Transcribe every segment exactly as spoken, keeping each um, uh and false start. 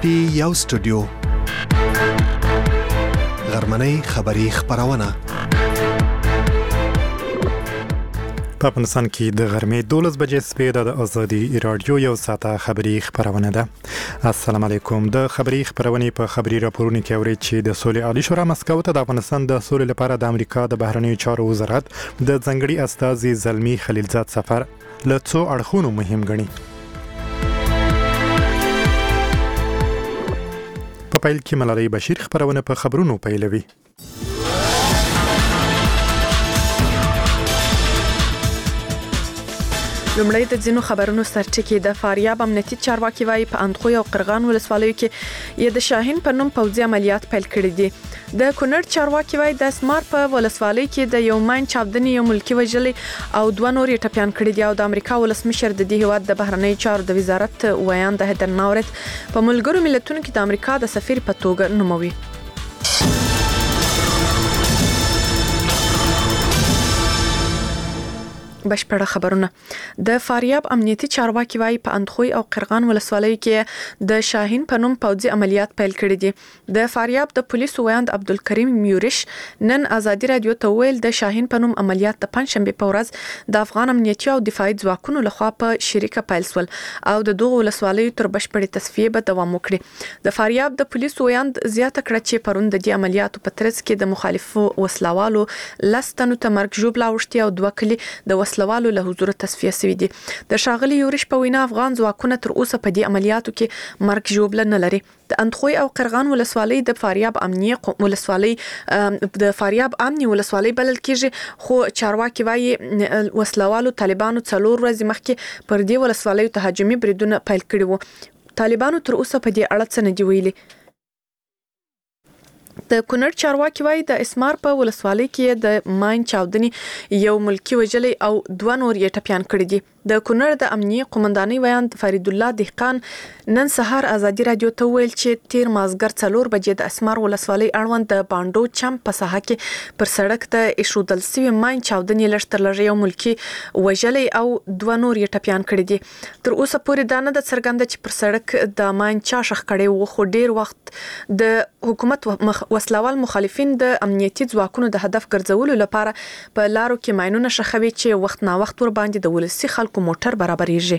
پټي یو سټوډیو غرمنۍ خبری خبرونه په افغانستان کې د غرمې دولس بجې سپې د ازادي رادیو یو ساعته خبری خبرونه ده. السلام علیکم. د خبری خبرونه په خبری راپورونه کې اوري چې د سولې عالی شورا مسکو ته د افغانستان د سولې لپاره د امریکا د بهرنیو چارو وزارت د ځنګړي استازي زلمی خلیلزاد سفر له څو اړخونو مهم ګڼي. په پیل کې ملالۍ بشیر خبرونه په خبرونو پیلوي. لومړی د ځینو خبرونو سرټکی د فاریاب امنیتي چارواکي وايي په اندخوی او قرغان ولسوالیو کې یې د شاهین په نوم پوځي عملیات پیل کړي دي. د کونړ چارواکي وايي د اسمار په ولسوالۍ کې د یو ماین چاودنې یو ملکی وژلې او دوه نور یې ټپيان کړي دي او د امریکا ولسمشر د دې هیواد د بهرنیو چارو د وزارت ویان د هدر ناورت په ملګرو ملتونو کې د امریکا د سفیر په توګه نوموي. بشپړه خبرونه. د فاریاب امنیتي چارواکي وايي په اندخوی او قرغان ولسوالیو کې د شاهین په نوم پوځي عملیات پیل کړي دي. د فاریاب د پولیسو ویاند عبدالکریم میورش نن ازادي رادیو ته ویل د شاهین په نوم عملیات د پنځشنبه په ورځ د افغان امنیتي او دفاعي ځواکونو لخوا په شریکه پیل سول او د دغه ولسوالیو تر بشپړې تصفیه به دوام وکړي. د فاریاب د پولیسو ویاند زیاته کړه چې پرون د دې عملیاتو په ترڅ کې د مخالفو وسلوالو لستنو ته مرګ ژوبلا وشتي او دوه کلی د وسلوالو له حضور تصفیه شوی دي. د شاغلي یورش په وینا افغان ځواکونه تر اوسه په دې عملیاتو کې مرګ ژوبله نه لري. د اندخوی او قرغان ولسوالۍ د فاریاب امنیه ولسوالۍ د فاریاب امنیه ولسوالۍ بلل کېږي خو چارواکي وايي وسلوالو طالبانو څلور ورځې مخکې پر دې ولسوالۍ تهاجمي بریدونه پیل کړي وو. طالبانو تر اوسه په دې اړه څه نه دی ویلي. د کونړ چارواکي وايي د اسمار په ولسوالۍ کې د ماین چاودنې یو ملکی وژلې او دوه نور یې ټپيان کړي دي. د کونړ د امنیه قومندانۍ ویاند فرید الله دهقان نن سهار ازادي رادیو ته ویل چې تیر مازګر څلور بجې د اسمار ولسوالۍ اړوند د باندو چم په ساحه کې پر سړک ته ایښودل شوی ماین چاودنې لږ تر لږه یو ملکی وژلې او دوه نور یې ټپيان کړي دي. تر اوسه پورې دا نه د څرګنده چې پر سړک د ماین چا شخ کړي وو خو ډیر وخت د حکومت وسلوال مخالفین د امنیتي ځواکونو د هدف ګرځولو لپاره په لارو کې ماینونه شخوي چې وخت نا وخت ور باندې د ولسی خلکو موټر برابرېږي.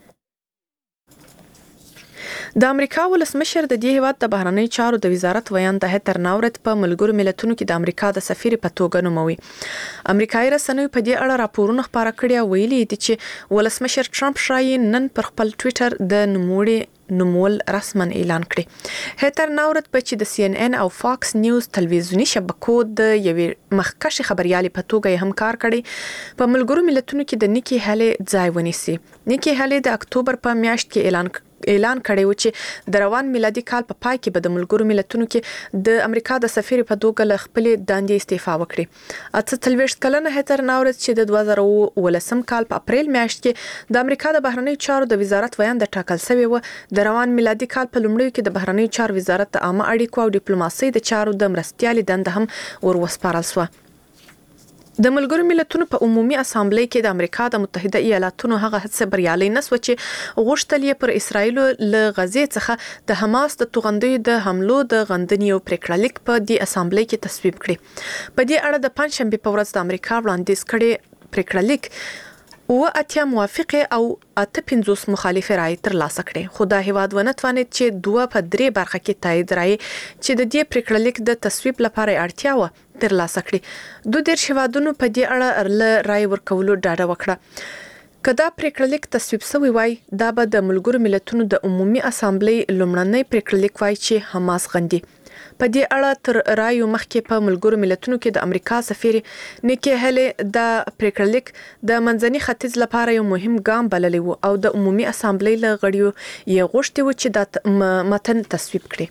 د امریکا ولسمشر د دې هیواد د بهرنیو چارو د وزارت ویان د هتر ناورت په ملګرو ملتونو کې د امریکا د سفیر په توګه نوموي. امریکایي رسنیو په دې اړه راپورونه خپاره کړي او ویلي دي چې ولسمشر ټرمپ شایي نن پر خپل ټوئیټر د نوموړي نومول رسمن اعلان کړي. هتر ناورت په چې د سی ان ان او فاکس نیوز تلویزیونی شبکو د یوې مخکښ خبريالي په توګه هم کار کړي په ملګرو ملتونو کې د نیکی هالي ځای ونیسي. نیکی هالي د اکتوبر په میاشت کې اعلان اعلان کړی و چې د روان میلادي کال په پای کې به د ملګرو ملتونو کې د امریکا د سفیر په توګه له خپل دندې استعفا وکړي. اته څلوېښت کلنه هتر ناورت چې د دوه زره ولسم کال په اپریل میاشت کې د امریکا د بهرنیو چارو د وزارت ویان د ټاکل شوی و د روان میلادي کال په لومړیو کې د بهرنیو چارو وزارت د عامه اړیکو او ډیپلوماسۍ د چارو د مرستيالي دنده هم وروسپارل شو. د ملګرو ملتونو په عمومي اسامبلې کې د امریکا د متحده ایالاتونو هغه هڅه بریالي نسوه چې غوښتل یې پر اسرایل له غزې څخه د حماس د توغندیو د حملو د غندنې او پریکړلیک په دې اسامبلې کې تصویب کړي. په دې اړه د پنځشنبه په ورځ د امریکا وړاندیز کړي پریکړلیک او اتیا موافقه او اته پنځوس مخالفه رائے ترلاسه کړي. خو دا هیواد ونه توانید چې دوه په درې برخه کې تایید رائے چې د دې پریکړلیک د تصویب لپاره اړتیا و ترلاسه کړي. دوه د شهادتونو په دې اړه رائے ورکولو ډاډه وکړه. کدا پریکړلیک تصویب شوی وای دا به د ملګرو ملتونو د عمومي اسامبلې لومړنی پریکړلیک وای چې حماس غندي. په دې اړه تر رایو مخکې په ملګرو ملتونو کې د امریکا سفیر نیکی هالي د پریکړلیک د منځني ختیځ لپاره یو مهم ګام بللی وو او د عمومي اسامبلې له غړیو یې غوښتي وو چې د متن تصویب کړي.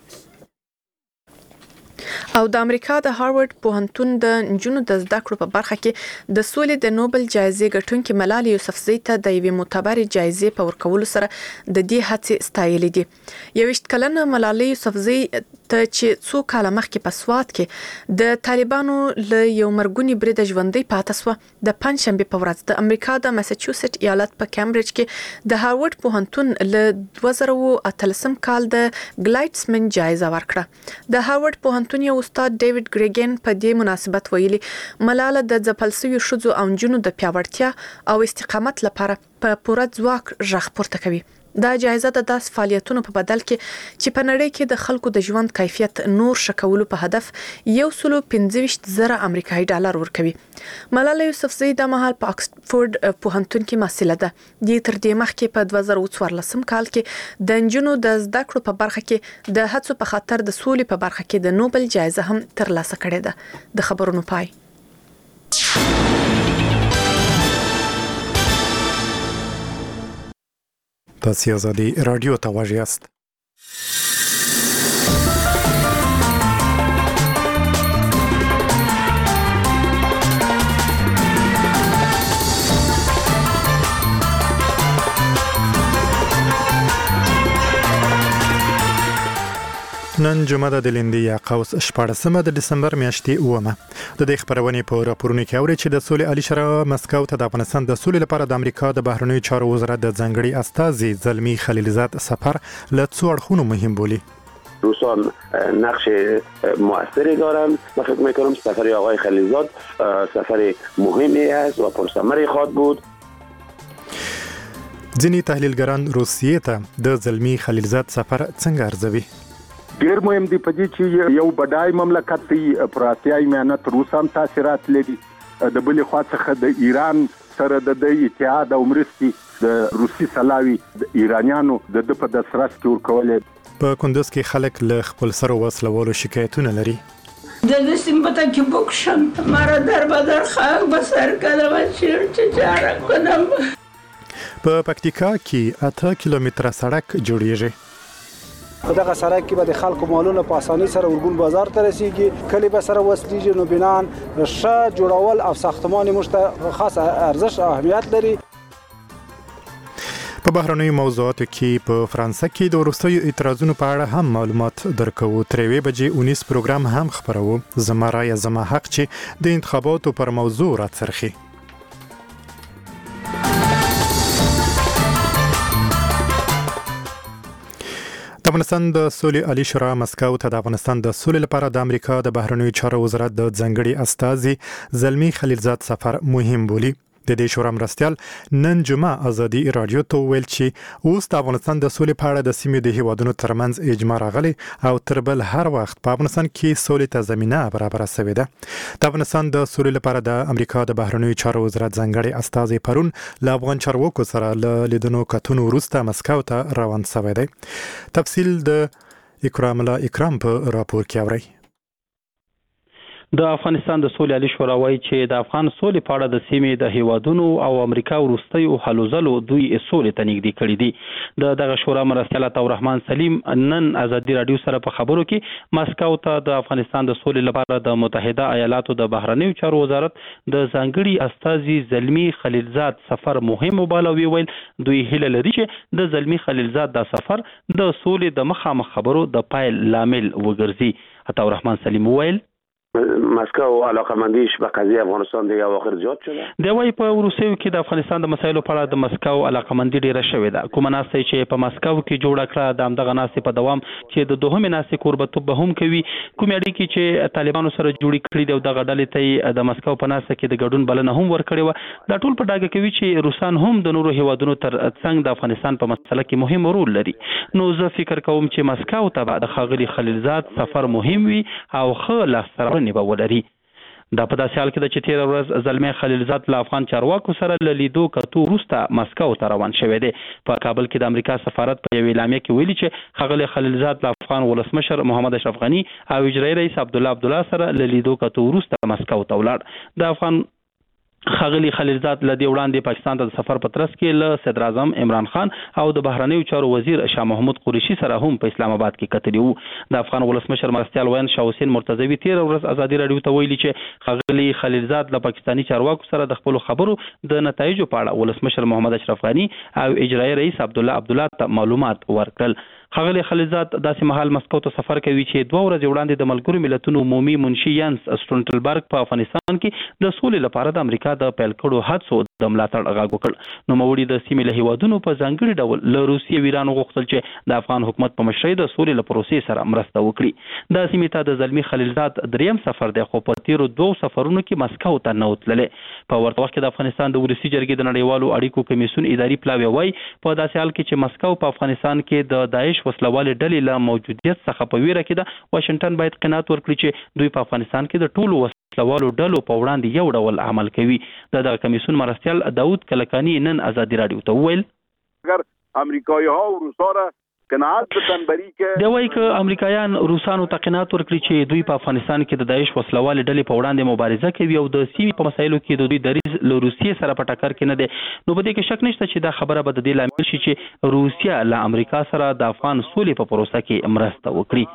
او د امریکا د هاروارد پوهنتون د نجونو د زده کړو په برخه کې د سولې د نوبل جایزې ګټونکې ملالۍ یوسفزۍ ته د یوې معتبرې جایزې په ورکولو سره د دې هڅې ستایلې دي. یوویشت کلنه ملالۍ یوسفزۍ ته چې څو کال مخکې په سوات کې د طالبانو له یو مرګونی برید ژوندۍ پاتې سو د پنځشنبه په ورځ د امریکا د ماساچوسټ ایالت په کیمبرج کې د هاروارد پوهنتون له دوه زره اتلسم کال د ګلایټسمن جایزه ورکړه د هاروارد پوهنتون یو استاد ډیوډ ګریګن په دې مناسبت ویلي ملاله د ځپلسوي ښځو او نجونو د پیاوړتیا او استقامت لپاره په پوره ځواک ژغ پورته کوي دا جایزه د داس فعالیتونو په بدل کې چې په نړۍ کې د خلکو د ژوند کیفیت نور شکولو په هدف یو سلو پنځه زره امریکایي ډالر ورکوي ملاله یوسفزۍ د مهال په اکسفورد پوهنتون کې محصله ده د تر دې مخکې په دوه زره څوارلسم کال کې د نجونو د زده کړو په برخه کې د هڅو په خاطر د سولې په برخه کې د نوبل جایزه هم ترلاسه کړې ده د خبرونو پای تاسو آزادي رادیو ته واژی است نن جمعه د لندې یا قوس شپاړسمه د دسمبر میاشتې اومه د دې خبرونې په راپورونو کې اوري چې د سولې عالی شورا مسکو ته د افغانستان د سولې لپاره د امریکا د بهرنیو چارو وزارت د ځنګړي استازي زلمی خلیلزاد سفر له څو اړخونو مهم بولي روسان نقش موثری دارند و فکر میکنم سفر آقای خلیلزاد سفر مهمی است و پرثمر خواهد بود. ځینې تحلیلګران روسیې ته د زلمی خلیلزاد سفر څنګه ارزوي؟ ډیر مهم دی په دې چې یو بډای مملکت دی پر آسیایي میانت روس هم تاثیرات لري د بلې خوا څخه د ایران سره د اتحاد او مرستې د روسي سلاوي د ایرانیانو د په دسرس کې ورکولې په کندوز کې خلک له خپل سره وسلوالو شکایتونه لري د دستیم پتا کې بوکشم مرا در بدر خاک بسر کلم چیر چچاره کنم په پکتیکا کې اته کیلومتره سړک جوړیږي په دغه سړک کې به د خلکو مالونه په اسانۍ سره ورګون بازار ته رسیږي کلی به سره وسلیږي نو بنان ښه جوړول او ساختمان موږ ته خاص ارزښت او اهمیت لري په بهرنیو موضوعاتو کې په فرانسه کې د وروستیو اعتراضونو په اړه هم معلومات درکوو ترې وې بجې اونیس پروګرام هم خبرو زما رای زما حق چې د انتخاباتو پر موضوع راڅرخي د افغانستان د سولې عالی شورا مسکو ته د افغانستان د سولې لپاره د امریکا د بهرنیو چارو وزارت د ځنګړي استازي زلمی خلیلزاد سفر مهم بولي د دې شورا مرستيال نن جمعه ازادي رادیو ته ویل چې اوس د افغانستان د سولې په اړه د سیمې د هیوادونو ترمنځ اجماع راغلی او تر بل هر وخت په افغانستان کې سولې ته زمينه برابر شوې ده د افغانستان د سولې لپاره د امریکا د بهرنیو چارو وزارت ځنګړي استازي پرون له افغان چارواکو سره له لیدنو کتونو وروسته مسکو ته روان شوی دی تفصیل د اکرام الله اکرام په راپور کې اوري د افغانستان د سولې عالی شورا وايي چې د افغان سولې په اړه د سیمې د هیوادونو او امریکا وروستیو هلو ځلو دوی سولې ته نږدې کړي دي د دغه شورا مرستیال عطاالرحمن سلیم نن ازادي رادیو سره په خبرو کې مسکو ته د افغانستان د سولې لپاره د متحده ایالاتو د بهرنیو چارو وزارت د ځانګړي استازي زلمی خلیلزاد سفر مهم وباله ویل دوی هیله لري چې د زلمی خلیلزاد د سفر د سولې د مخامخ خبرو د پایل لامل وګرځي عطاالرحمن سلیم ویل مسکو علاقمندیش به قضیه افغانستان دیگه واخر زیاد شده د وای په روسیو کې د افغانستان د مسایلو په اړه د مسکو علاقمندي ډیره شوې ده کومه ناسې چې په مسکو کې جوړه کړه د همدغه ناسې په دوام چې د دوهمې ناسې قربتوب به هم کوي کومې اړیکې چې طالبانو سره جوړې کړې دي او دغه ډلې ته د مسکو په ناسې کې د ګډون بلنه هم ورکړې و دا ټول په ډاګه کوي چې روسان هم د نورو هیوادونو تر څنګ د افغانستان په مسله کې مهم رول لري نو زه فکر کوم چې مسکو ته د خاغلی خلیلزاد سفر مهم وي او ښه لاسته به ولري دا په داسې حال کې د چې تیر ورځ زلمی خلیلزاد له افغان چارواکو سره له لیدو کتو وروسته مسکو ته روان شوی دی په کابل کې د امریکا سفارت په یوې اعلامیه کې ویلي چې ښاغلی خلیلزاد له افغان ولسمشر محمد اشرف غني او اجرایي رئیس عبدالله عبدالله سره له لیدو کتو وروسته مسکو ته ولاړ د افغان ښاغلی خلیلزاد له دې وړاندې پاکستان ته د سفر په ترڅ کې له صدر اعظم عمران خان او د بهرنیو چارو وزیر شاه محمود قریشي سره هم په اسلام آباد کې کتلي وو د افغان ولسمشر مرستیال وین شاه حسین مرتضوي تیر ورځ ازادي رادیو ته ویلي چې ښاغلی خلیلزاد له پاکستاني چارواکو سره د خپل خبرو د نتایجو په اړه ولسمشر محمد اشرف غني او اجرایي رئیس عبدالله عبدالله ته معلومات ورکړل ښاغلی خلیلزاد داسې مهال مسکو ته سفر کوي چې دوه ورځې وړاندې د ملګرو ملتونو عمومي منشي ینس سټولټنبرګ په افغانستان کې د سولې لپاره د امریکا د پیل کړو هڅو د ملاتړ غږ وکړ. نوموړي د سیمې له هیوادونو په ځانګړي ډول له روسیې او ایران وغوښتل چې د افغان حکومت په مشرۍ د سولې له پروسې سره مرسته وکړي. د سیمې ته د زلمي خلیلزاد دریم سفر دی، خو په تیرو دوو سفرونو کې مسکو ته نه وتللی. په ورته وخت کې د افغانستان د ولسي جرګې د نړیوالو اړیکو کمیسیون اداري پلاوی وایي په داسې حال کې چې مسکو په افغانستان کې د داعش وسلوالې ډلې له موجودیت څخه په ویره کې ده، واشنګټن باید قناعت ورکړي چې دوی په افغانستان کې د ټولو وسلوالو ډلو په وړاندې یو ډول عمل کوي. د دغه کمیسیون مرستیال داود کلکانی نن ازادي راډیو ته وویل اگر امریکایی ها و روسا را قناعت بدن بری که دی وایي که امریکایان روسانو ته قناعت ورکړي چې دوی په افغانستان کې د داعش وسلوالې ډلې په وړاندې مبارزه کوي او د سیمې په مسایلو کې د دوی دریځ له روسیې سره په ټکر کې نه دی، نو په دې کې شک نشته چې دا خبره به د دې لامل شي چې روسیه له امریکا سره د افغان سولې په پروسه کې مرسته وکړي.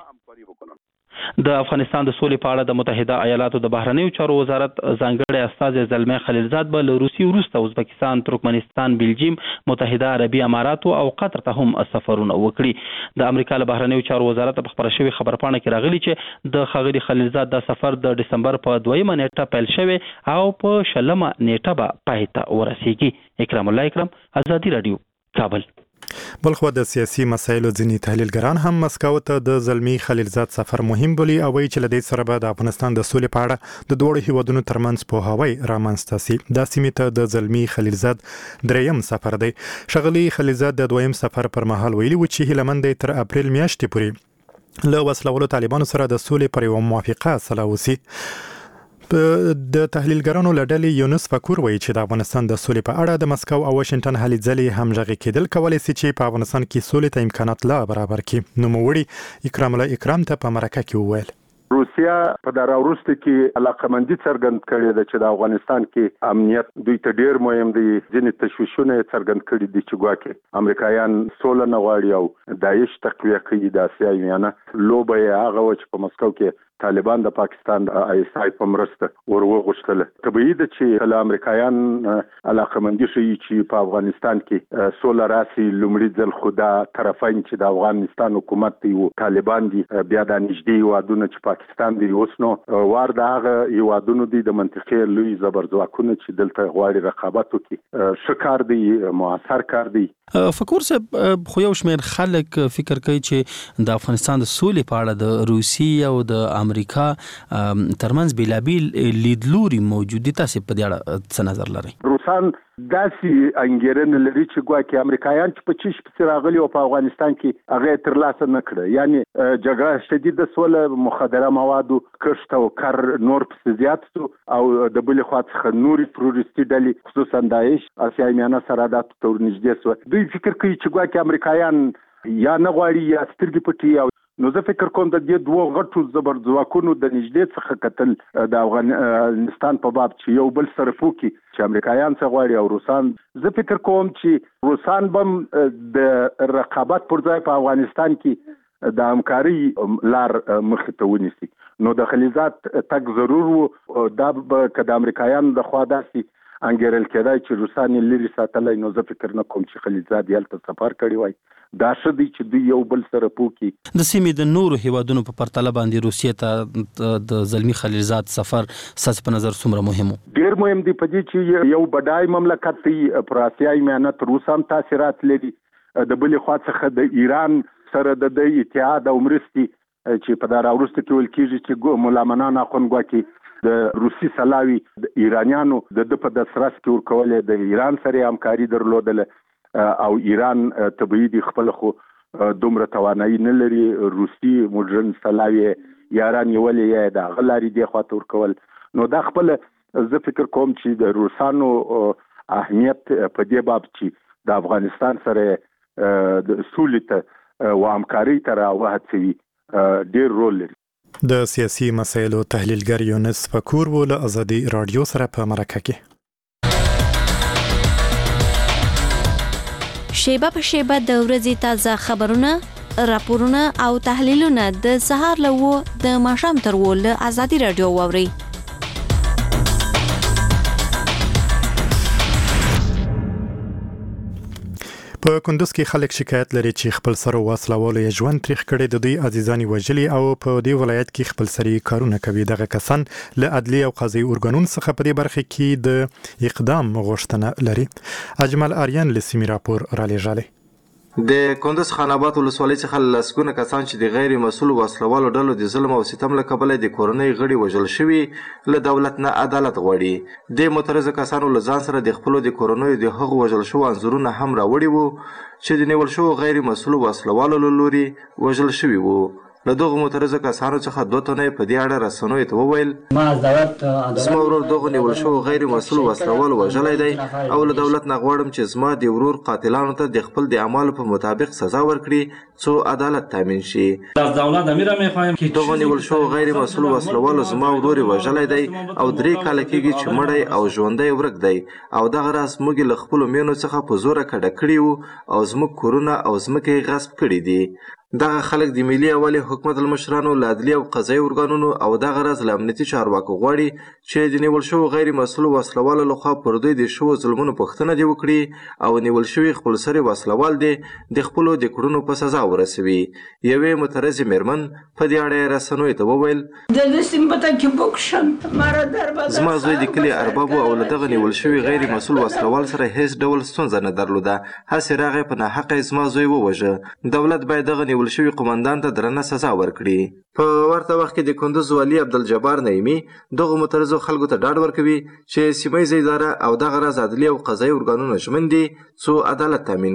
د افغانستان د سولې په اړه د متحده ایالاتو د بهرنیو چارو وزارت ځانګړی استازی زلمی خلیلزاد به له روسیې وروسته ازبکستان، ترکمنستان، بلجیم، متحده عربي اماراتو او قطر ته هم سفرونه وکړي. د امریکا له بهرنیو چارو وزارت په خبره شوې خبرپاڼه کې راغلي چې د ښاغلي خلیلزاد دا سفر د دسمبر په دویمه نیټه پیل شوی او په شلمه نیټه به پای ته ورسیږي. اکرام الله اکرم، ازادي راډیو، کابل. بلخو د سیاسي مسایلو ځینې تحلیلګران هم مسکو ته د زلمی خلیلزاد سفر مهم بولي او وایي چې له دې سره به د افغانستان د سولې په اړه د دوړو هیوادونو ترمنځ پوهاوی رامنځته سي. دا سیمې ته د زلمی خلیلزاد دریم سفر دی. ښاغلي خلیلزاد د دویم سفر پر مهال ویلي و چې هیله مند تر اپریل میاشتې پورې له وسلوالو طالبانو سره د سولې پر یوه موافقه سلا وسي. د تحلیلګرانو له ډلې یونس فکور وایي چې د افغانستان د سولې په اړه د مسکو او واشنګټن هلې ځلې همغږي کېدل کولی شي چې په افغانستان کې سولې ته امکانات لا برابر کړي. نوموړي اکرام الله اکرام ته په مرکه کې وویل روسیا په دا راوروسته کې علاقمندي څرګند کړې ده چې د افغانستان کې امنیت دوی ته ډیر مهم دی. ځینې تشویشونه څرګند کړي دي چې ګواکې امریکایان سوله نه غواړي او داعش تقویه کوي. د اسیا میانه لوبه یې هغه و چې په مسکو کې طالبان د پاکستان د آی اس آی په مرسته ورغوښتل. طبیعي ده چې کله امریکایان علاقمندي ښیي چې په افغانستان کې سوله راسي، لومړي ځل خو دا طرفین چې د افغانستان حکومت دی او طالبان دي، بیا د نږدې هیوادونه چې پاکستان دی، اوس نو وار د هغه هیوادونو دی د منطقې لوی زبرځواکونه چې دلته غواړي رقابت وکړي. ښه کار دی، موثر کار دی. فکر صاحب، خو یو شمېر خلک فکر کوي چې د افغانستان د سولې په اړه د روسیې او د امریکا ترمنځ بیلابیل لیدلوري موجود دي. تاسو په دې اړه څه نظر لرئ؟ روسان داسې انګیرنه لري چې ګواکې امریکایان چې په چیش پسې راغلي او په افغانستان کې هغه ترلاسه نه کړه، یعنی جګړه شدیده سوله، مخدره موادو کښت او کار نور پسې زیات شو او د بلې خوا څخه نورې تروریستي ډلې خصوصا داعش اسیایي میانه سرحداتو ته ورنږدې شوه. دوی فکر کوي چې ګواکې امریکایان یا نه غواړي یا سترګې پټي. او نو زه فکر کوم د دې دوه غټو زبرځواکونو د نږدې څخه کتل د افغانستان په باب چې یو بل سره پوکي چې امریکایان څه غواړي او روسان. زه فکر کوم چې روسان بم د رقابت پر ځای په افغانستان کې د همکاري لار مخې ته ونیسي. نو د خلیلزاد تک ضرور و دا به که د امریکایانو د خوا داسې انګیرل کېدای چې روسان یې لرې ساتلی، نو زه فکر نه کوم چې خلیلزاد یې هلته سفر کړی وای. دا ښه دی چې دوی یو بل سره پوکي. د سیمې د نورو هیوادونو په پرتله باندې روسیې ته د زلمی خلیلزاد سفر ستاسو په نظر څومره مهم و؟ ډیر مهم دی په دې چې یو بډای مملکت دی، پر اسیایي میانه تر اوسه هم تاثیرات لري. د بلې خوا څخه د ایران سره د د اتحاد او مرستې چې په دا راوروسته کې ویل کېږي چې ملا منان اخوند ګواکې د روسي سلاوي د ایرانیانو د د په دسرس کې ورکولې، د ایران سره همکاري درلودله او ایران طبیعي دی خپل خو دومره توانایي نه لري. روسي موډرن سلاوي یاران یولې یا د غلاري دی خواته ورکول. نو دا خپل زه فکر کوم چې د روسانو اهمیت په دې باب چې د افغانستان سره د سولې ته او همکاري ته راوهڅوي ډېر رول لري. د سیاسي مسایلو تحلیلګر یونس فکور و له ازادي راډیو سره په مرکه کې. شیبه په شیبه د ورځې تازه خبرونه، راپورونه او تحلیلونه د سهار له و د ماښام تر و له ازادي راډیو واورئ. په کندوز کې خلک شکایت لري چې خپل سر وسلوالو یې ژوند تریخ کړي، د دوی عزیزانی وژلي او په دې ولایت کې خپل سري کارونه کوي. دغه کسان له عدلي او قضایي ارګانونو څخه په دې برخه کې د اقدام غوښتنه لري. اجمل آریان له سیمې راپور را لېږلی. د کندوز خان آباد ولسوالۍ څخه لسګونه کسان چې د غیر مسؤل وسلوالو ډلو د ظلم او ستم له کبله د کورنۍ غړي وژل شوي له دولت نه عدالت غواړي. د معترضه کسانو له ځان سره د خپلو د کورنیو د هغو وژل شوو انځورونه هم راوړي وو چې د نیول شوو غیر مسؤل وسلوالو له لوري وژل شوي وو. له دغو معترضه کسانو څخه دوه تنه په دې اړه رسنیو ته وویل زما ورور دغو نیول شوو غیر مسؤل وسلوال وژلی دی او له دولت نه غواړم چې زما د ورور قاتلانو ته د خپل د اعمالو په مطابق سزا ورکړي څو عدالت تامین شي. دغو نیول شوو غیر مسؤل وسلوالو زما ورور وژلی دی او درې کاله کېږي چې مړی او ژوندی ورک دی او دغه راز موږ له خپلو مینو څخه په زوره کډه کړي وو او زموږ کورونه او ځمکې غصب کړي دي. دغه خلک د ملي اولي حکومت المشرانو له عدلي او قضایي ارګانونو او دغه راز له امنیتي چارواکو غواړي چې د نیول شوو غیر مسؤل وسلوالو لخوا پر دوی د شوو ظلمونو پوښتنه دې وکړي او نیول شوي خپلسري وسلوال دې د خپلو د کړنو په سزا ورسوي. یوې معترضې مېرمن په دې اړه یې رسنیو ته وویل زما زوی د کلي اربابو او له دغه نیول شوي غیر مسؤل وسلوال سره هیڅ ډول ستونزه نه درلوده، هسې راغی په ناحقه زما زوی ووژه. دولت باید دغه نیول شوي قومندان ته درنه سزا ورکړي. په ورته وخت کې د کندوز والي عبدالجبار نعیمي دغو معترضو خلکو ته ډاډ ورکوي چې سیمه ییزه اداره او دغه راز عدلي او قضایي ارګانونه ژمن دي څو عدالت تامین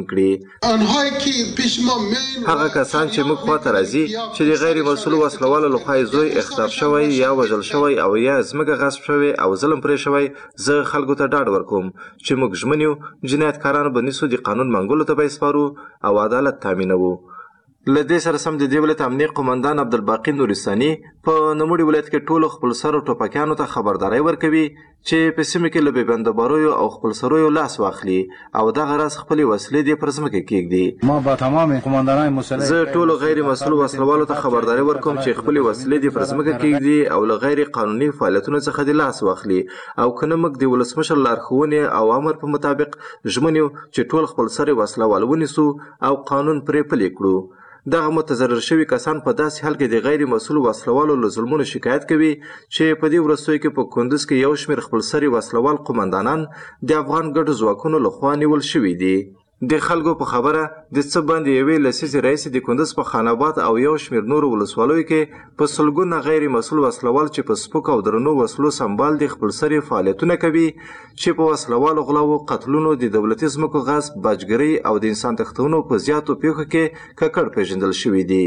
کړي. هغه کسان چې موږ خواته راځي چې د غیر مسؤل وسلوالو لخوا یې زوی اخطار شوی یا وژل شوی او یا ځمکه غصب شوی او ظلم پرې شوی، زه خلکو ته ډاډ ورکوم چې موږ ژمن یو جنایتکارانو به نیسو، د قانون منګولو ته به یې سپارو او عدالت تامینوو. له دې سره سم د دې ولایت امنیه قومندان عبدالباقي نورستاني په نوموړي ولایت کې ټولو خپلسرو ټوپکیانو ته خبرداری ورکوي چې په سیمه کې له بې بندهباریو او خپلسریو لاس واخلي او دغه راز خپلې وسلې دې پر ځمکه کېږدي. ما به تمام قومندانان مسلح زه ټولو غیر مسؤل وسلوالو ته خبرداری ورکوم چې خپلې وسلې دې پر ځمکه کېږدي او له غیر قانوني فعالیتونو څخه دې لاس واخلي او که نه موږ د ولسمشر لارښوونې او امر په مطابق ژمن یو چې ټول خپلسري وسلوال ونیسو او قانون پرې پلی کړو. دغه متضرر شوي کسان په داسې حال کې د غیر مسؤل وسلوالو له ظلمونو شکایت کوي چې په دې وروستیو کې په کندوز کې یو شمېر خپلسري وسلوال قومندانان د افغان ګډو ځواکونو لخوا نیول شوي دي. د خلکو په خبره د څه باندې یوې لسیزې راهیسې د کندوز په خان آباد او یو شمېر نورو ولسوالیو کې په سلګونه غیر مسؤل وسلوال چې په سپکو او درنو وسلو سمبال د خپلسري فعالیتونه کوي چې په وسلوالو غلاو، قتلونو، د دولتي ځمکو غصب، باجګرۍ او د انسان تښتونو په زیاتو پیښو کې ککړ پیژندل شوي دي.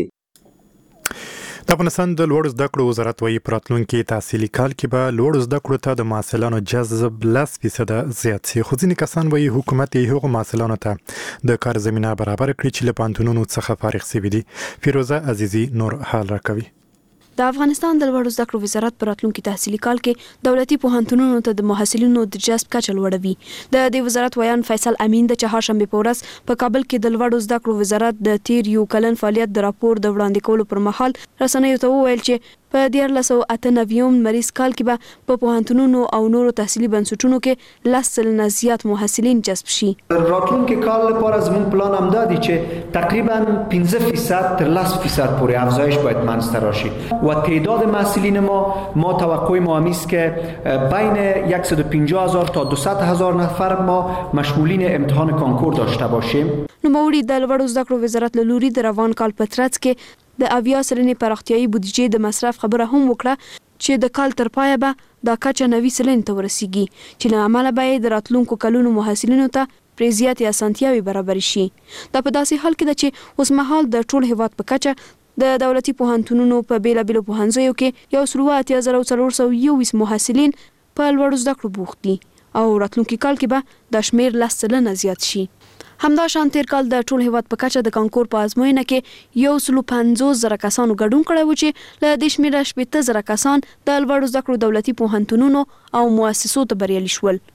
د افغانستان د لوړو زده کړو وزارت وايي په راتلونکي تحصیلي کال کې به لوړو زده کړو ته د محصلانو جذب لس فیصده زیات شي، خو ځینې کسان وايي حکومت یې هغو محصلانو ته د کار زمینه برابر کړي چې له پوهنتونونو څخه فارغ شوي دي. فیروزه عزیزي نور حال راکوي. د افغانستان د لوړو زده کړو وزارت په راتلونکي تحصیلي کال کې دولتي پوهنتونونو ته د محصلینو د جذب کچه لوړوي. د دې وزارت ویان فیصل امین د چهارشنبه په ورځ په کابل کې د لوړو زده کړو وزارت د تیر یو کلن فعالیت د راپور د وړاندې کولو پر مهال رسنیو ته وویل چې په دیارلس سوه اته نوي مریض کال کې به په پوهنتونونو او نورو تحصیلي بنسټونو کې لس سلنه زیات محصلین جذب شي. راتلونکي کال لپاره زموږ پلان هم دا دی چې تقریبا پنځه فیصد تر لس فیصد پورې افزایش باید منځته راشي و تعداد محصلین ما ما توقع ما همیست که بین صد و پنجاه هزار تا دویست هزار نفر ما مشمولین امتحان کانکور داشته باشیم. نوموړي د لوړو زده کړو وزارت له لوري د روان کال په ترڅ کې د اویا سلنې پراختیايي بودیجې د مصرف خبره هم وکړه چې د کال تر پایه به دا کچه نوي سلنې ته ورسیږي چې له امله به د راتلونکو کلونو محصلینو ته پرې زیاتې اسانتیاوې برابر شي. دا په داسې حال کې ده چې اوس مهال د ټول هیواد په کچه د دولتي پوهنتونونو په بیلابیلو پوهنځیو کې یو سل اتیا زره څلور سوه یوویشت محصلین په لوړو زده کړو بوخت دي او راتلونکي کال کې به دا شمېر لس سلنه زیات شي. همدا شان تیر کال د ټول هیواد په کچه د کانکور په ازموینه کې یو سل پنځوس زره کسانو ګډون کړی و چې له دې شمېره شپېته زره کسان د لوړو زده کړو دولتي پوهنتونونو او مؤسسو ته بریالي شول.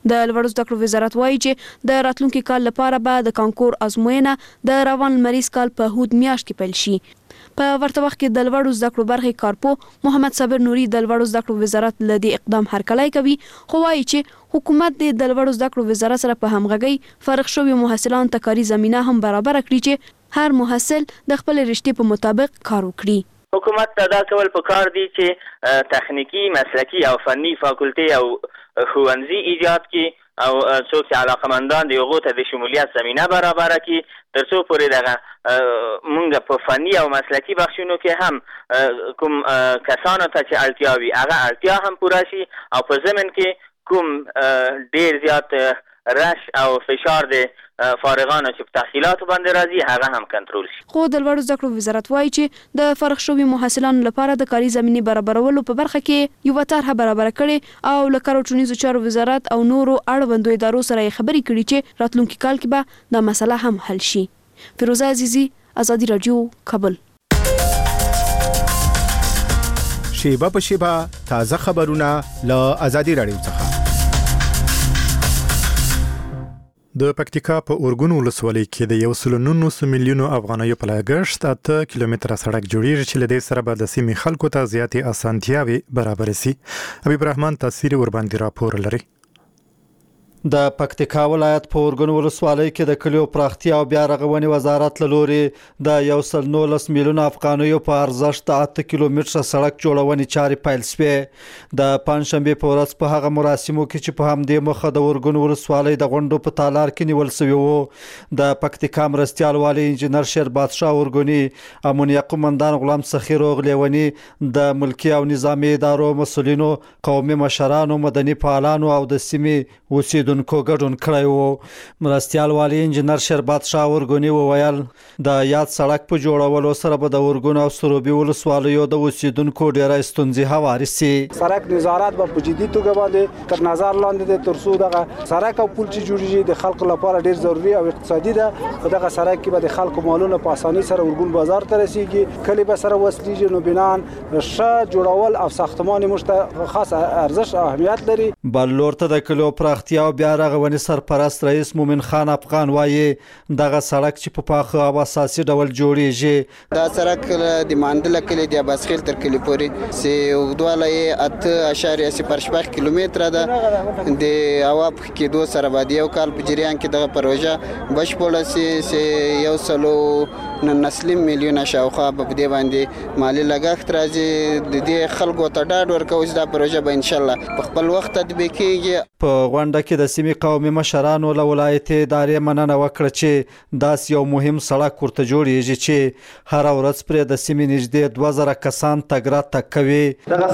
د لوړو زده کړو وزارت وایي چې د راتلونکي کال لپاره به د کانکور ازموینه د روان لمریز کال په هود میاشت کې پیل شي. په ورته وخت کې د لوړو زده کړو برخې کارپو محمد صابر نوري د لوړو زده کړو وزارت له دې اقدام هرکلی کوي، خو وایي چې حکومت د لوړو زده کړو وزارت سره په همغږۍ فارغ شوي محصلان ته کاري زمینه هم برابر کړي چې هر محصل د خپل رشتې په مطابق کار وکړي. حکومت ته دا کول پکار دي چې تخنیکی، مسلکی او فني فاکولټي او ښوونځي ایجاد کړي او څوک چې علاقمندان دي هغو ته د شمولیت زمینه برابره کړي، تر څو پورې دغه مونږ په فني او مسلکی بخشونو کې هم کوم کسانو ته چې اړتیا وي هغه اړتیا هم پوره شي او په ضمن کې کوم ډیر زیات رش او فشار د فارغانو چې په تحصیلاتو باندې راځي هغه هم کنټرول شي. خو د لوړو زده کړو وزارت وایي چې د فارغ شوي محصلانو لپاره د کاري زمینې برابرولو په برخه کې یوه طرحه برابره کړې او له کار او ټولنیزو چارو وزارت او نورو اړوندو ادارو سره یې خبرې کړي چې راتلونکي کال کې به دا مسله هم حل شي. فیروزه عزیزی، آزادي رادیو، کابل. شیبه په شیبه تازه خبرونه له آزادي رادیو څخه. د پکتیکا په اورګون ولسوالۍ کې د یو سل او نولس میلیونو افغانیو په لګښت اته کیلومتره سړک جوړیږي چې له دې سره به د سیمې خلکو ته زیاتې اسانتیاوې برابر شي. حبیب الرحمن تصویر ورباندې راپور لري. د پکتیکا ولایت په اورګون ولسوالۍ کې د کلیو پراختیا او بیا رغونې وزارت له لورې د یو سل نولس میلیونو افغانیو په ارزښت د اته کیلومتره سړک جوړونې چارې پیل شوې. د پنجشنبې په ورځ په هغه مراسمو کې چې په همدې مخه د اورګون ولسوالۍ د غونډو په تالار کې نیول شوي وو، د پکتیکا مرستیال والی انجینر شیر بادشاه اورګوني، امنیه قومندان غلام سخي روغ لیوني، د ملکي او نظامي ادارو مسؤلینو، قومي مشرانو، مدني فعالانو او د سیمې اوسیدونکو دونکو ګډون کړی وو. مرستیال والی انجینر شربات شاه اورګوني وویل د یاد سړک په جوړولو سره به د اورګون او سروبي ولسوالیو د اوسیدونکو ډیره ستونزې هوارې شي. سړک نظارت به په جدي توګه باندې تر نظر لاندې دی تر څو دغه سړک او پل چې جوړیږي د خلکو لپاره ډیر ضروري او اقتصادي ده. په دغه سړک کې به د خلکو مالونه په اسانۍ سره اورګون بازار ته رسیږي، کلی به سره وصلېږي، نو بنان ښه جوړول او ساختمان موږ ته خاص ارزښت او اهمیت لري. بل لور ته د کلیو پراختیا او بیا رغونې سرپرست رئیس مومن خان افغان وایي دغه سړک چې په پاخه او اساسي ډول جوړیږي، دا سړک د ماندله کلی د باسخیل تر کلی پورې سي اوږدوالی اته اشاریه صفر شپږ کیلومتره ده. د هوا په کېدو سره به د یو کال په جریان کې دغه پروژه بشپړه سي چې یو سلو نسلیم میلیونه شاوخوا به په دې باندې مالي لګښت راځي. د دې خلکو ته ډاډ ورکوو چې دا پروژه به انشاءالله په خپل وخت تطبیق کېږي. په غونډه کې د سیمې قومي مشرانو له ولایتي ادارې مننه وکړه چې داسې یو مهم سړک ورته جوړیږي چې هره ورځ پرې د سیمې نږدې دوه زره کسان تګ راتګ کوي. دغه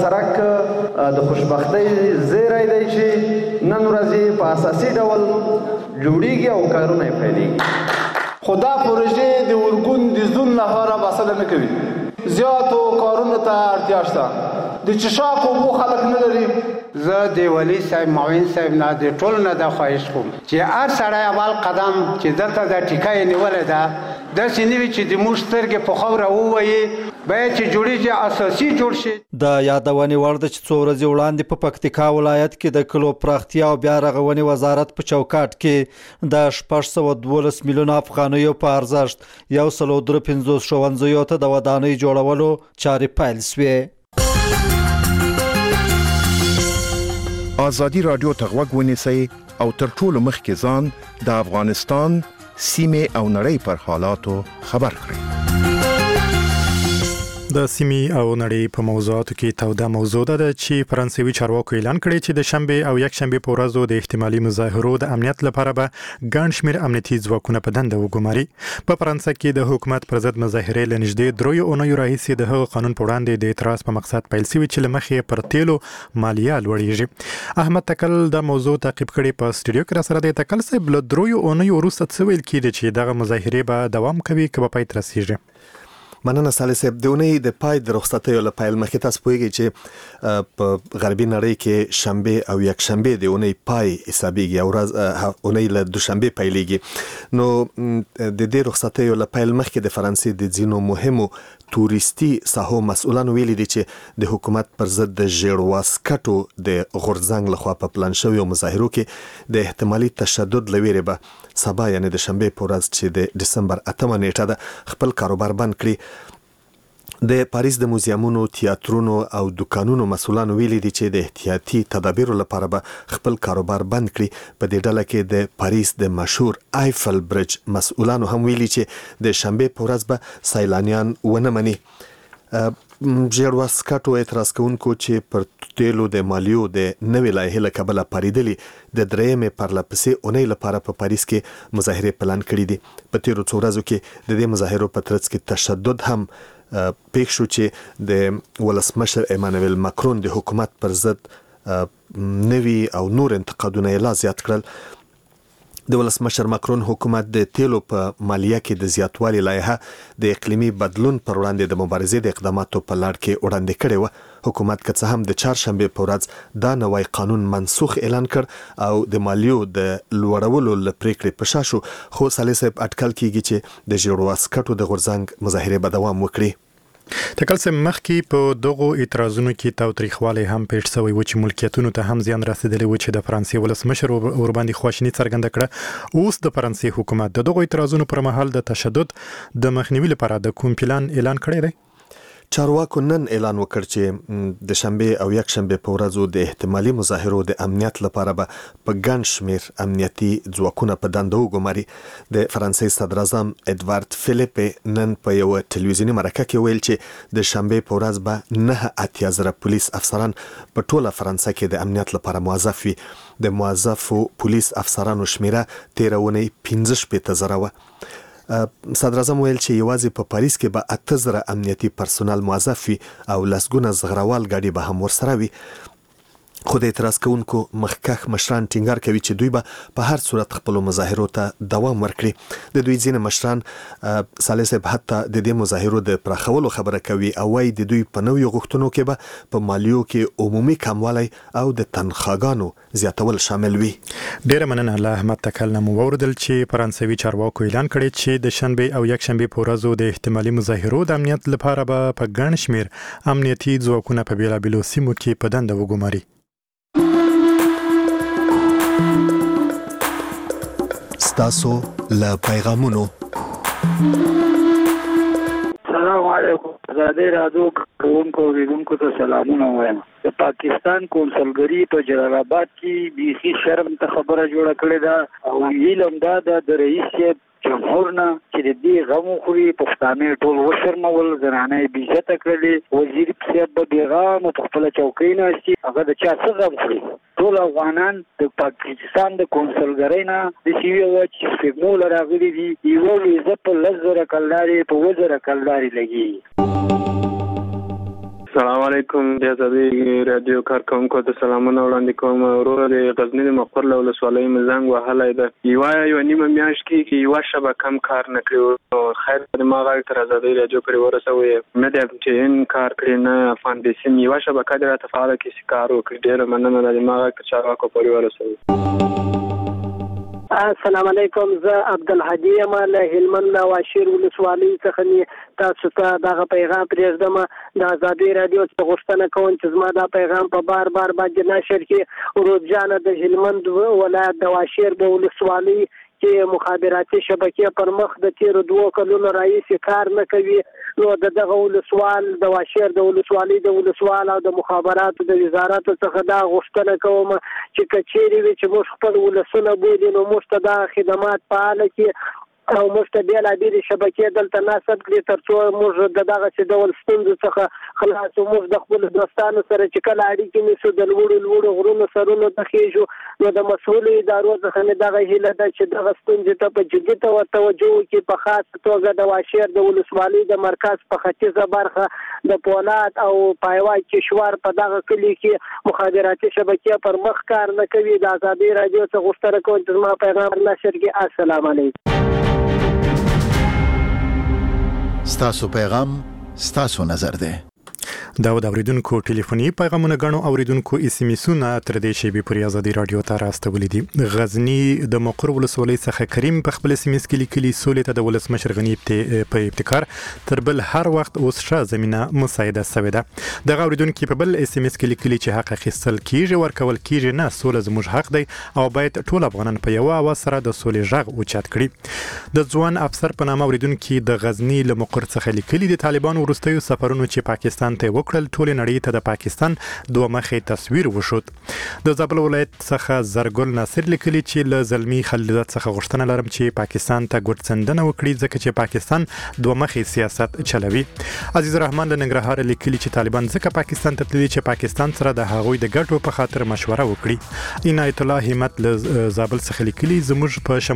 سړک د خوشبختۍ زیری دی چې نن ورځ په اساسي ډول جوړیږي او کارونه یې پیلېږي. خو دا پروژې د اورګون د زون لپاره بسنه نه کوي، زیاتو کارونو ته اړتیا شته. د چشاک اوبو خلک نه لري. زه د ولی صاحب معاون صاحب نه د ټول نه د خواهش کوم چې هر سړی اول قدم چې دلته د ټیکای نیولې ده داسې نه وي چې د موږ سترګې په خاوره ووهي، باید چې جوړیږي اساسي جوړ شي. د یادونې وړ ده چې څو ورځې وړاندې په پکتیکا ولایت کې د کلو پراختیا او بیا رغونې وزارت په چوکاټ کې د شپږ سوه دولس میلیونو افغانیو په ارزښت یو سل او درې پنځوس ښوونځیو ته د ودانۍ جوړولو چارې پیل شوې. آزادي رادیو ته غوږ ونیسئ او تر ټولو مخکې ځان د افغانستان سیمې او نړۍ پر حالاتو خبر کړئ. د سیمې او نړۍ په موضوعاتو کې توده موضوع ده چې فرانسوي چارواکو اعلان کړی چې د شنبه او یک شنبه په ورځو د احتمالي مظاهرو د امنیت لپاره به ګڼ شمېر امنیتي ځواکونه په دنده وګماري. په فرانسه کې د حکومت پر ضد مظاهرې له نږدې دریو اونیو راهیسې د هغه قانون په وړاندې د اعتراض په مقصد پیل شوي چې له مخې پر تیلو مالیه لوړیږي. احمد تکل د موضوع تعقیب کړي په سټوډیو کې را سره دی. تکل صاحب، له دریو اونیو وروسته څه ویل کېږي چې دغه مظاهرې به دوام کوي که به پای ته رسیږي؟ مننه صالح صاحب. د اونۍ د پای د رخصتیو له پیل مخکې تاسو پوهیږئ چې په غربي نړۍ کې شنبه او یک شنبه د اونۍ پای حسابيږي او ورځ اونۍ له دوشنبه پیلېږي. نو د دې رخصتیو له پیل مخکې د فرانسې د ځینو مهمو توريستي ساحو مسؤلانو ویلي دي چې د حکومت پر ضد د ژړواسکټو د غورځنګ لخوا په پلان شویو مظاهرو کې د احتمالي تشدد لویره به سبا یعنی د شنبه په ورځ چې د دسمبر اتمه نیټه ده خپل کاروبار بند کړي. د پاریس د موزیمونو، تیاترونو او دکانونو مسؤلانو ویلي دي چې د احتیاطي تدابیرو لپاره به خپل کاروبار بند کړي. په دې ډله کې د پاریس د مشهور آیفل برج مسؤلانو هم ویلي چې د شنبه په ورځ به سیلانیان ونه مني. ژړواسکټو اعتراض کوونکو چې پر تیلو د مالیو د نوې لایحې له کبله پاریدلي د درېیمې پرلپسې اونۍ لپاره په پاریس کې مظاهرې پلان کړي دي. په تیرو څو ورځو کې د دې مظاهرو په ترڅ کې تشدد هم پېښ شو چې د ولسمشر ایمانویل ماکرون د حکومت پر ضد نوي او نور انتقادونه یې لا زیات کړل. د ولسمشر ماکرون حکومت د تیلو په مالیه کې د زیاتوالي لایحه د اقلیمي بدلون پر وړاندې د مبارزې د اقداماتو په لړ کې وړاندې کړې و. حکومت که څه هم د چهارشنبه په ورځ دا نوی قانون منسوخ اعلان کړ او د مالیو د لوړولو له پریکړې په شا شو، خو صالح صاحب اټکل کیږي چې د ژړواسکټو د غورځنګ مظاهرې به دوام وکړي. تکل سم مخکې په دغو اعتراضونو کې تاوتریخوالی هم پیښ شوی و چې ملکیتونو ته هم زیان رسیدلی و چې د فرانسې ولسمشر ور باندې خواشیني څرګنده کړه. اوس د فرانسې حکومت د دغو اعتراضونو پر مهال د تشدد د مخنیوي لپاره د کوم پلان اعلان کړی دی؟ چارواکو نن اعلان وکړ چې د شنبه او یک شنبه په ورځو د احتمالي مظاهرو د امنیت لپاره به په ګڼ شمیر امنیتي ځواکونه په دنده وګماري. د فرانسې صدر اعظم ادوارد فلیپ نن په یو ټلویزیوني مرکه کې ویل چې د شنبه په ورځ به نه اتیا زره پولیس افسران په ټوله فرانسه کې د امنیت لپاره موظف وي. د موظفو پولیس افسرانو شمیره تیرونه پنځه شپېته زره و. صدر اعظم ویل چې یوازې په پاریس کې به اته زره امنیتي پرسونل موظف وي او لسګونه زغروال ګاډي به هم ورسره وي. خو د اعتراض کوونکو مخکښ مشران ټینګار کوي چې دوی به په هر صورت خپل مظاهرو ته دوام ورکړي. د دوی ځینې مشران صالح صاحب حتی د دې مظاهرو د پراخولو خبره کوي او وايي د دوی په نویو غوښتنو کې به په مالیو کې عمومي کموالی او د تنخواګانو زیاتول شامل وي. ډیره مننه له احمد تکل نه مو وردل چې فرانسوي چارواکو اعلان کړی چې د شنبه او یک شنبه په ورځو د احتمالي مظاهرو د امنیت لپاره به په ګڼ شمیر امنیتي ځواکونه په بیلابیلو سیمو کې په دنده وګماري. ستاسو له پیغامونو. سلام علیکم. زاده رادیو کوونکو ریدونکو ته سلامونه وایم. د پاکستان کونسلګری په جلال آباد کې بیخي شرم ته خبره جوړه کړې ده او ویلم دا د رئیس جمهور نه چې د دې غم خوري پښتانه ټول وشرمول، زنانه بې عزته کړلې. وزیر صاحب به بیغام په خپل چوکۍ ناستي، هغه د چا څه غم خوري؟ ټول افغانان د پاکستان د کونسلګرۍ نه د سیوی و چې سپېږمول راغلي دي، یو ویزه په لس زره کلدارې په اووه زره کلدارې لګي. السلام علیکم. د ازادي رادیو کارکونکو ته سلامونه وړاندې کوم. وروره د غزنی د مقر له ولسوالۍ مزنګ وهلی ده. یوه یوه نیمه میاشت کې چې یوه شبکه هم کار نه کړي. خیر د ما غږ تر ازادي رادیو پورې ورسوئ. نه د اف ټي ان کار کړي، نه افغان بیسیم. یوه شبکه دې راته فعاله کړي چې کار وکړي. ډېره مننه ده. د ما غږ تر چارواکو پورې ورسوئ. السلام علیکم. زه عبدالهادي یم له هلمند له واشیر ولسوالۍ څخه تاسو ته دغه پیغام پرېږدم. د ازادي رادیو څخه غوښتنه کوم چې زما دا پیغام په بار بار باندې نشر کړي. ورود جان د هلمند ولایت د واشیر په ولسوالۍ چې مخابراتي شبکې پر مخ د تیرو دوه کلونو راهیسې کار نه کوي. نو د دغه ولسوال د واشیر د ولسوالۍ د ولسوال او د مخابراتو د وزارت څخه دا غوښتنه کوم چې کچېرې وي چې موږ خپل ولسونه بولي نو موږ ته دا خدمات فعاله کړي او موږ ته بېلابېلې شبکې دلته نصب کړي تر څو موږ د دغسې ډول ستونزو څخه خلاص وو. موږ د خپلو دوستانو سره چې کله اړیکې نیسو د لوړو لوړو غرونو سرونو ته خېږو نو د مسؤلو ادارو څخه مې دغه هیله ده چې دغه ستونزې ته په جدي توجه وکړي. په خاصه توګه د واشیر د ولسوالۍ د مرکز په ختیځه برخه د پولاد او پایوا کشور په دغه کلي کې مخابراتي شبکې پر مخ کار نه کوي. د ازادي رادیو څخه غوښتنه کوم چې زما پیغام نشر کړي. السلام علیکم. ستاسو پیغام ستاسو نظر دی. دا د اوریدونکو ټلیفوني پیغامونه غنو اوریدونکو اس ام اسونه تر دې شی به پوری ازادي رادیو ته راستولې دي. غزنی د مقر ولسوالۍ څخه کریم په خپل اس ام اس کې لیکلي سولې ته د ولسمشر غنی په ابتکار تر بل هر وخت اوس ښه زمينه مساعده شوې ده. د اوریدونکو په بل اس ام اس کې لیکلي چې حق اخیستل کیږي ورکول کیږي نه، سولې زموږ حق دی او باید ټول افغانان په یو اواز سره د سولې ژغ اوچت کړي. د ځوان افسر په نامه اوریدونکو د غزنی له مقر څخه لیکلي د طالبانو ورستیو سفرونو چې پاکستان ته وکړل ټول نړۍ ته د پاکستان دوه مخې تصویر وشود. د زابل ولایت څخه زرګل ناصر لیکلي چې له زلمی خلیلزاد څخه غوښتنه لرم چې پاکستان ته ګوتڅندنه وکړي ځکه چې پاکستان دوه مخې سیاست چلوي. عزیز الرحمن له ننګرهار لیکلي چې طالبان ځکه پاکستان ته تللي چې پاکستان سره د هغوی د ګټو په خاطر مشوره وکړي. عنایت الله همت له زابل څخه لیکلي زموږ په